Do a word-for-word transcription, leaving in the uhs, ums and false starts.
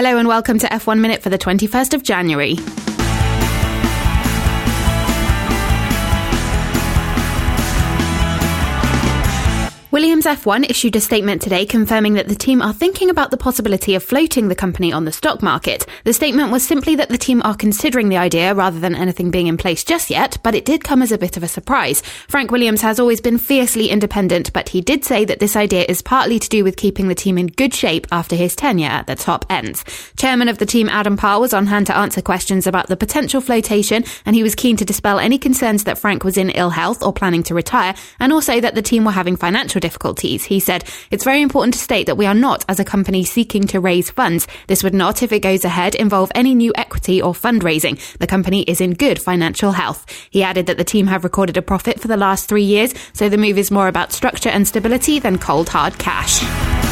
Hello and welcome to F one Minute for the twenty-first of January. Williams F one issued a statement today confirming that the team are thinking about the possibility of floating the company on the stock market. The statement was simply that the team are considering the idea rather than anything being in place just yet, but it did come as a bit of a surprise. Frank Williams has always been fiercely independent, but he did say that this idea is partly to do with keeping the team in good shape after his tenure at the top ends. Chairman of the team Adam Parr was on hand to answer questions about the potential flotation, and he was keen to dispel any concerns that Frank was in ill health or planning to retire, and also that the team were having financial difficulties. He said, "It's very important to state that we are not, as a company, seeking to raise funds. This would not, if it goes ahead, involve any new equity or fundraising. The company is in good financial health." He added that the team have recorded a profit for the last three years, so the move is more about structure and stability than cold hard cash.